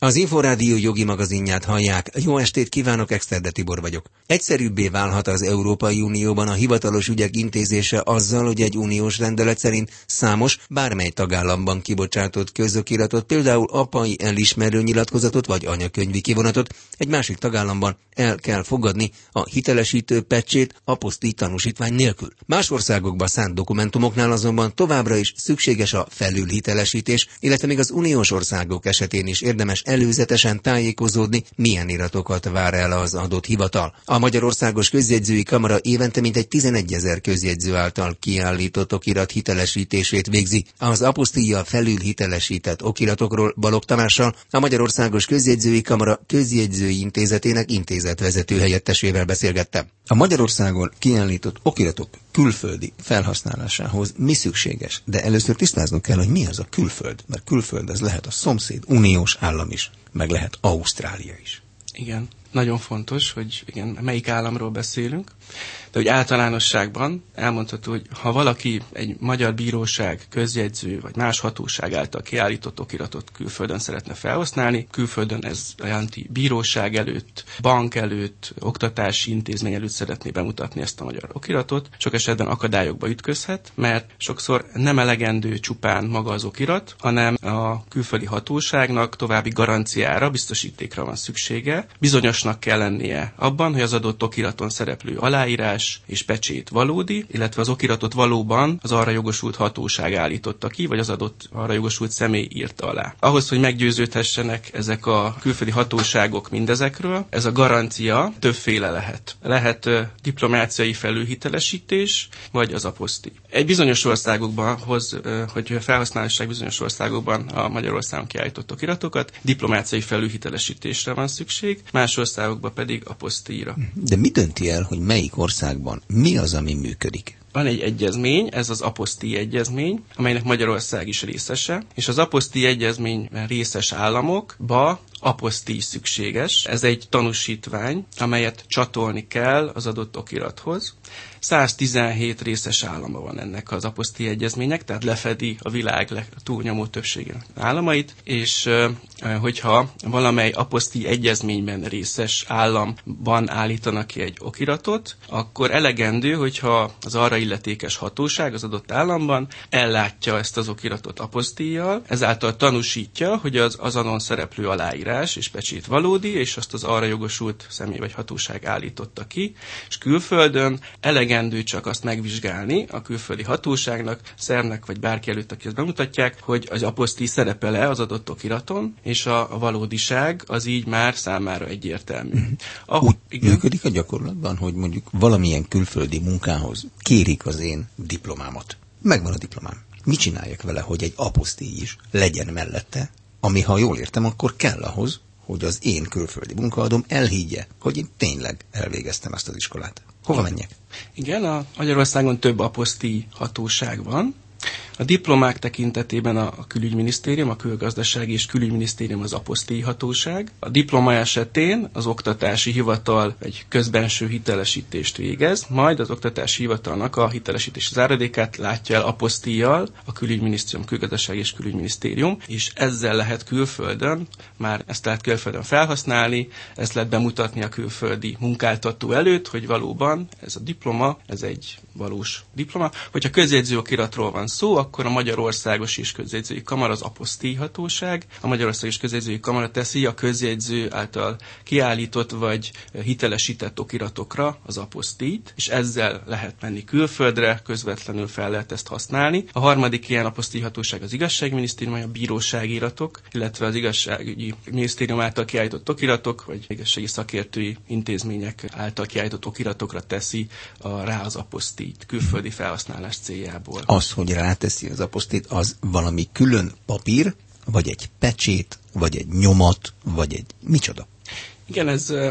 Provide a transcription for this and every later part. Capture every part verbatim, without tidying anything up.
Az Inforádió jogi magazinját hallják. Jó estét kívánok, Exterde Tibor vagyok. Egyszerűbbé válhat az Európai Unióban a hivatalos ügyek intézése azzal, hogy egy uniós rendelet szerint számos, bármely tagállamban kibocsátott közokiratot, például apai elismerő nyilatkozatot vagy anyakönyvi kivonatot egy másik tagállamban el kell fogadni a hitelesítő pecsét apostíj tanúsítvány nélkül. Más országokban szánt dokumentumoknál azonban továbbra is szükséges a felülhitelesítés, illetve még az uniós országok esetén is érdemes előzetesen tájékozódni, milyen iratokat vár el az adott hivatal. A Magyarországos Közjegyzői Kamara évente mintegy tizenegyezer közjegyző által kiállított okirat hitelesítését végzi. Az apostíjjal felülhitelesített okiratokról Balogh Tamással, a Magyarországos Közjegyzői Kamara Közjegyzői Intézetének intézetvezető helyettesével beszélgettem. A Magyarországon kiállított okiratok külföldi felhasználásához mi szükséges? De először tisztáznunk kell, hogy mi az a külföld, mert külföld az lehet a szomszéd, uniós állam is, meg lehet Ausztrália is. Igen, nagyon fontos, hogy igen, melyik államról beszélünk, de hogy általánosságban elmondható, hogy ha valaki egy magyar bíróság, közjegyző vagy más hatóság által kiállított okiratot külföldön szeretne felhasználni, külföldön ez jelenti bíróság előtt, bank előtt, oktatási intézmény előtt szeretné bemutatni ezt a magyar okiratot, sok esetben akadályokba ütközhet, mert sokszor nem elegendő csupán maga az okirat, hanem a külföldi hatóságnak további garanciára, biztosítékra van szüksége. Bizonyosnak kell lennie abban, hogy az adott okiraton szereplő aláírás és pecsét valódi, illetve az okiratot valóban az arra jogosult hatóság állította ki, vagy az adott arra jogosult személy írta alá. Ahhoz, hogy meggyőződhessenek ezek a külföldi hatóságok mindezekről, ez a garancia többféle lehet. Lehet uh, diplomáciai felülhitelesítés, vagy az apostíj. Egy bizonyos országokban hoz, uh, hogy felhasználhassák bizonyos országokban a Magyarországon kiállított okiratokat, diplomáciai felülhitelesítésre van szükség, más országokban pedig apostíjra. De mi dönti el, hogy melyik országban mi az, ami működik? Van egy egyezmény, ez az apostíj egyezmény, amelynek Magyarország is részese, és az apostíj egyezményben részes államokba apostíj szükséges. Ez egy tanúsítvány, amelyet csatolni kell az adott okirathoz. száztizenhét részes állama van ennek az apostíj egyezménynek, tehát lefedi a világ túlnyomó többségének államait, és hogyha valamely apostíj egyezményben részes államban állítanak ki egy okiratot, akkor elegendő, hogyha az arra illetékes hatóság az adott államban ellátja ezt az okiratot apostíjjal, ezáltal tanúsítja, hogy az azonon szereplő aláírás és pecsét valódi, és azt az arra jogosult személy vagy hatóság állította ki, és külföldön elegendő csak azt megvizsgálni a külföldi hatóságnak, szernek vagy bárki előtt, aki ezt bemutatják, hogy az apostíj szerepel-e az adott okiraton, és a, a valódiság az így már számára egyértelmű. Ah, Úgy igen? működik a gyakorlatban, hogy mondjuk valamilyen külföldi munkához kérik az én diplomámat. Megvan a diplomám. Mit csináljak vele, hogy egy apostíj is legyen mellette, ami, ha jól értem, akkor kell ahhoz, hogy az én külföldi munkaadóm elhiggye, hogy én tényleg elvégeztem ezt az iskolát. Hova menjek? Igen, a Magyarországon több apostíj hatóság van. A diplomák tekintetében a Külügyminisztérium, a Külgazdasági és Külügyminisztérium az apostíj hatóság. A diploma esetén az Oktatási Hivatal egy közbenső hitelesítést végez, majd az Oktatási Hivatalnak a hitelesítési záradékát látja el apostíjjal a Külügyminisztérium, Külgazdasági és Külügyminisztérium, és ezzel lehet külföldön, már ezt lehet külföldön felhasználni, ezt lehet bemutatni a külföldi munkáltató előtt, hogy valóban ez a diploma, ez egy valós diploma. Hogyha közjegyző okiratról van szó, akkor a Magyarországos és Közjegyzői Kamara az apostíj hatóság. A Magyarországos Közjegyzői Kamara teszi a közjegyző által kiállított vagy hitelesített okiratokra az apostíjt, és ezzel lehet menni külföldre, közvetlenül fel lehet ezt használni. A harmadik ilyen apostíj hatóság az Igazságminisztérium, a bíróságiratok, illetve az Igazságügyi Minisztérium által kiállított okiratok, vagy igazsági szakértői intézmények által kiállított okiratokra teszi a, rá az apostíjt külföldi felhasználás céljából. Az, hogy ráteszi az apostíjt, az valami külön papír, vagy egy pecsét, vagy egy nyomat, vagy egy micsoda? Igen, ez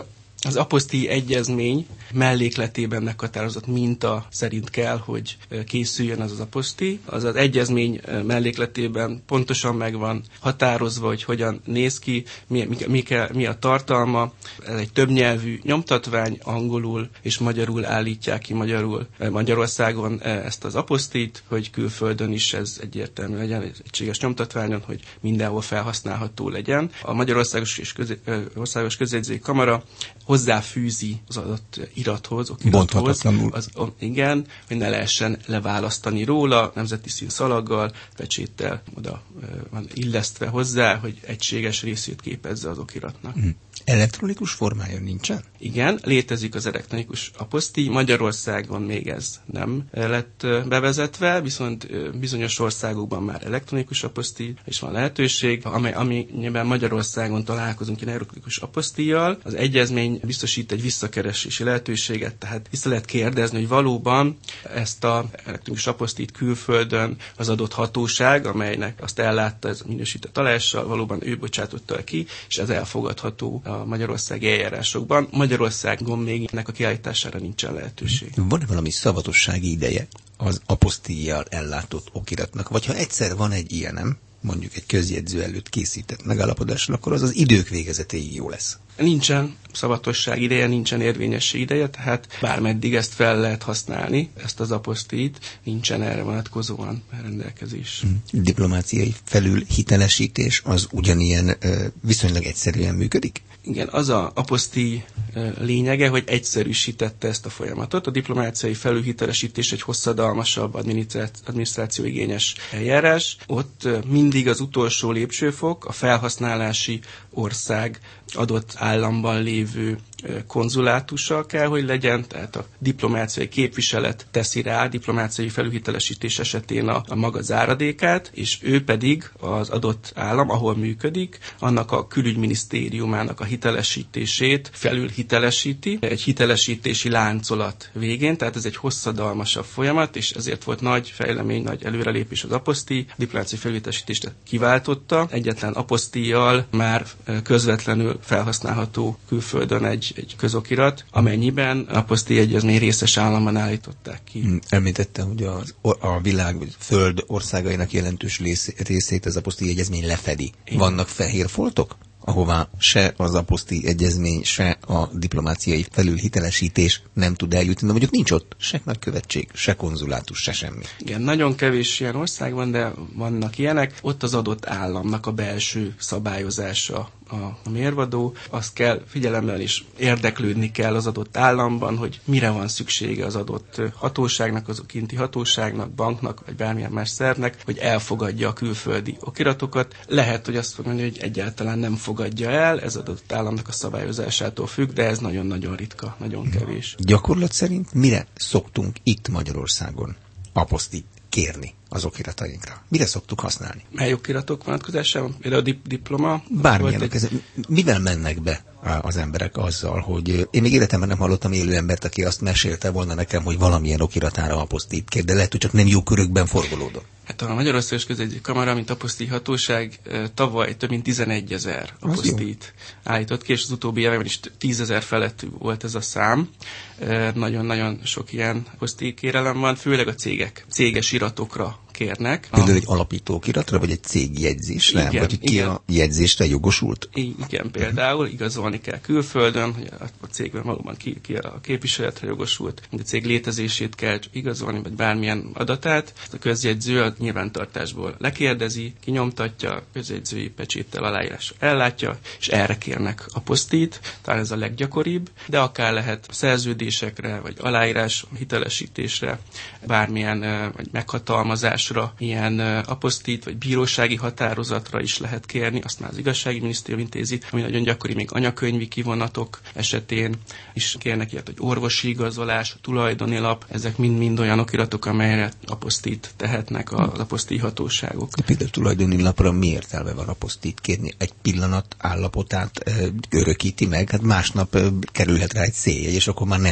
Az apostíj egyezmény mellékletében meghatározott minta szerint kell, hogy készüljön az az apostíj. Az az egyezmény mellékletében pontosan meg van határozva, hogy hogyan néz ki, mi, mi, mi, kell, mi a tartalma. Ez egy többnyelvű nyomtatvány, angolul és magyarul állítják ki magyarul Magyarországon ezt az apostíjt, hogy külföldön is ez egyértelmű legyen, egy egységes nyomtatványon, hogy mindenhol felhasználható legyen. A Magyarországos és közé, Országos Közjegyzői Kamara hozzáfűzi az adott irathoz, okirathoz, az, igen, hogy ne lehessen leválasztani róla, nemzeti színszalaggal, pecséttel oda van illesztve hozzá, hogy egységes részét képezze az okiratnak. Hmm. Elektronikus formája nincsen? Igen, létezik az elektronikus apostíj, Magyarországon még ez nem lett bevezetve, viszont bizonyos országokban már elektronikus apostíj is van lehetőség, amely, amiben Magyarországon találkozunk egy elektronikus apostíjjal. Az egyezmény biztosít egy visszakeresési lehetőséget, tehát vissza lehet kérdezni, hogy valóban ezt a elektronikus apostíjt külföldön az adott hatóság, amelynek azt ellátta ez a minősített aláírással, valóban ő bocsátotta ki, és ez elfogadható a magyarországi eljárásokban. Magyarországon még ennek a kiállítására nincsen lehetőség. Van-e valami szavatossági ideje az apostíjjal ellátott okiratnak? Vagy ha egyszer van egy ilyenem, mondjuk egy közjegyző előtt készített megállapodásra, akkor az az idők végezetéig jó lesz. Nincsen szavatosság ideje, nincsen érvényesség ideje, tehát bármeddig ezt fel lehet használni, ezt az apostíjt, nincsen erre vonatkozóan rendelkezés. Diplomáciai felülhitelesítés az ugyanilyen viszonylag egyszerűen működik? Igen, az a apostíj lényege, hogy egyszerűsítette ezt a folyamatot. A diplomáciai felülhitelesítés egy hosszadalmasabb adminisztrációigényes eljárás. Ott mindig az utolsó lépcsőfok, a felhasználási ország adott államban lévő konzulátussal kell, hogy legyen, tehát a diplomáciai képviselet teszi rá diplomáciai felülhitelesítés esetén a, a maga záradékát, és ő pedig az adott állam, ahol működik, annak a külügyminisztériumának a hitelesítését felülhitelesíti egy hitelesítési láncolat végén, tehát ez egy hosszadalmasabb folyamat, és ezért volt nagy fejlemény, nagy előrelépés az apostíj, a diplomáciai felülhitelesítést kiváltotta, egyetlen apostíjjal már közvetlenül felhasználható külföldön egy, egy közokirat, amennyiben apostíj egyezmény részes államban állították ki. Említette, hogy az, a világ vagy föld országainak jelentős részét az apostíj egyezmény lefedi. Igen. Vannak fehér foltok, ahová se az apostíj egyezmény, se a diplomáciai felülhitelesítés nem tud eljutni, de mondjuk nincs ott se nagykövetség, se konzulátus, se semmi. Igen, nagyon kevés ilyen ország van, de vannak ilyenek. Ott az adott államnak a belső szabályozása a mérvadó, azt kell figyelemmel is érdeklődni kell az adott államban, hogy mire van szüksége az adott hatóságnak, az kinti hatóságnak, banknak, vagy bármilyen más szervnek, hogy elfogadja a külföldi okiratokat. Lehet, hogy azt mondja, hogy egyáltalán nem fogadja el, ez adott államnak a szabályozásától függ, de ez nagyon-nagyon ritka, nagyon kevés. Gyakorlat szerint mire szoktunk itt Magyarországon apostíjt kérni az okiratainkra? Mire szoktuk használni? Mely okiratok vonatkozásában? Például a dip- diploma? Bármilyenek. Egy... Mivel mennek be az emberek azzal, hogy én még életemben nem hallottam élő embert, aki azt mesélte volna nekem, hogy valamilyen okiratára apostíjt kér, de lehet, hogy csak nem jó körökben forgolódott. Hát a Magyarországos Közjegyzői Kamara, mint apostíjhatóság tavaly több mint tizenegyezer apostíjt állított ki, és az utóbbi években is tízezer felett volt ez a szám. Nagyon-nagyon sok ilyen apostíj kérelem van, főleg a cégek, céges iratokra kérnek. Például egy alapító okiratra, vagy egy cégjegyzés, nem? Vagy ki igen. A jegyzésre jogosult? Igen, például igazolni kell külföldön, hogy a cégben valóban ki, ki a képviseletre jogosult, a cég létezését kell igazolni, vagy bármilyen adatát. Ezt a közjegyző a nyilvántartásból lekérdezi, kinyomtatja, közjegyzői pecséttel aláírásra ellátja, és erre kérnek apostíjt. Talán ez a leggyakoribb, de akár lehet szerződésekre, vagy aláírás, hitelesítésre, bármilyen vagy meghatalmazás ilyen apostíjt, vagy bírósági határozatra is lehet kérni, azt már az igazságügyminisztérium intézi, ami nagyon gyakori, még anyakönyvi kivonatok esetén is kérnek ilyet, hogy orvosi igazolás, tulajdoni lap, ezek mind-mind olyan okiratok, amelyre apostíjt tehetnek az apostíjhatóságok. Például tulajdoni lapra mi értelme van apostíjt kérni? Egy pillanat állapotát örökíti meg, hát másnap kerülhet rá egy széljegy, és akkor már nem jó.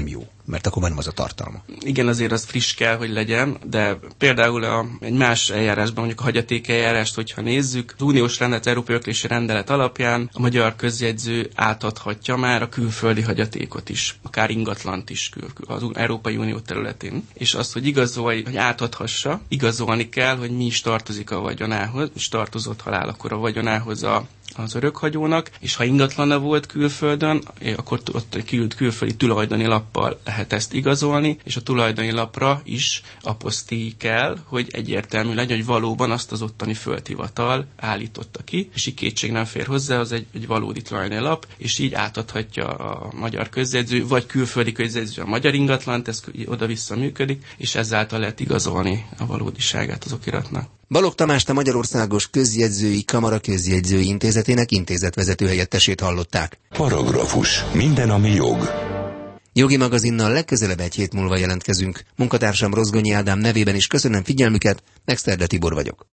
mert akkor már nem az a tartalma. Igen, azért az friss kell, hogy legyen, de például a, egy más eljárásban, mondjuk a hagyatékeljárást, hogyha nézzük, az uniós rendelet, európai öröklési rendelet alapján a magyar közjegyző átadhatja már a külföldi hagyatékot is, akár ingatlant is az Európai Unió területén. És azt, hogy igazolj, hogy átadhassa, igazolni kell, hogy mi is tartozik a vagyonához, és tartozott halálakor a vagyonához a az örökhagyónak, és ha ingatlana volt külföldön, akkor ott kül- külföldi tulajdoni lappal lehet ezt igazolni, és a tulajdoni lapra is aposztíj kell, hogy egyértelmű legyen, hogy valóban azt az ottani földhivatal állította ki, és így kétség nem fér hozzá, az egy, egy valódi tulajdoni lap, és így átadhatja a magyar közjegyző, vagy külföldi közjegyző a magyar ingatlant, ez oda-vissza működik, és ezáltal lehet igazolni a valódiságát az okiratnak. Balogh Tamást, a Magyarországos Közjegyzői Kamara Közjegyzői Intézetének intézetvezető helyettesét hallották. Paragrafus. Minden, ami jog. Jogi magazinnal legközelebb egy hét múlva jelentkezünk. Munkatársam Rozgonyi Ádám nevében is köszönöm figyelmüket, Exterde Tibor vagyok.